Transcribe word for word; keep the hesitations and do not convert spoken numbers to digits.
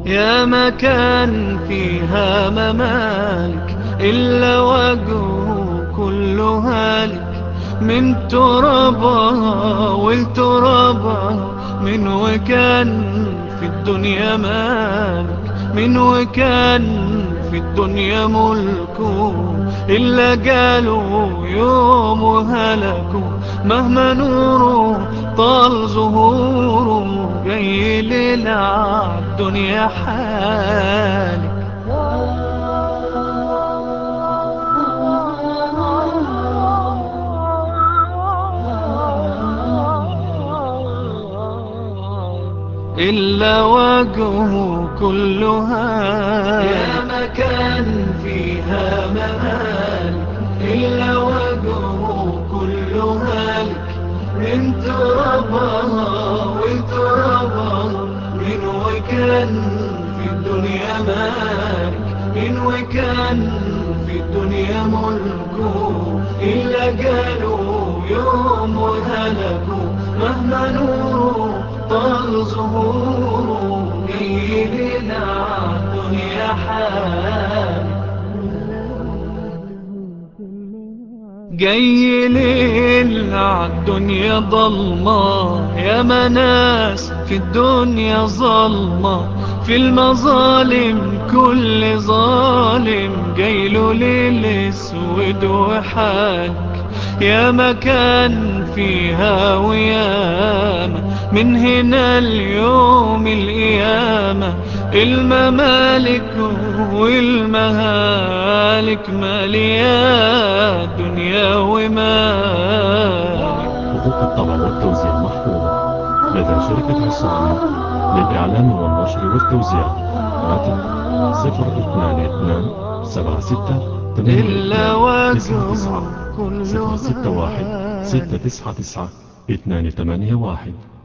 يا مكان فيها ممالك إلا وجهه كله هالك، من ترابها والترابها، من وكان في الدنيا مالك، من وكان في الدنيا ملكه، إلا قالوا يوم هلكوا. مهما نوره طال ظهوره، جاي ليلة عالدنيا حالك. إلا وجهه كلها يا مكان فيها ممالك، إلا وجهه كلها لك، من ترابها وترابها، من وكان في الدنيا مالك، من وكان في الدنيا ملكه، إلا قالوا يوم هلكوا. مهما نوره طال ظهوره، جاي لنا عالدنيا حال، جاي ليل عالدنيا ضلمة. يا مناس في الدنيا ظلمة، في المظالم كل ظالم جايله ليل اسود وحالك. يا مكان فيها وياما، من هنا اليوم القيامة، الممالك والمهالك مالية دنيا ومالك. حقوق الطبع والتوزيع محفوظة لدى شركة عصامي للإعلان والنشر والتوزيع. هاتف صفر اثنان اثنان سبعة ستة ثمانية إلا اثنان تسعة تسعة، وجهه صفر ستة واحد كلها ستة تسعة تسعة اثنان ثمانية واحد.